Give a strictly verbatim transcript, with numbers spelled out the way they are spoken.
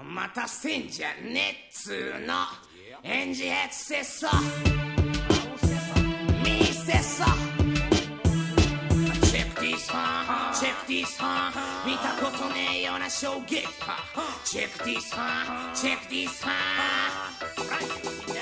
またせんじゃねっつーのエンジヘッセッソミーセッソチェックディスハンチェックディスハン見たことねえような衝撃チェックディスハンチェックディスハン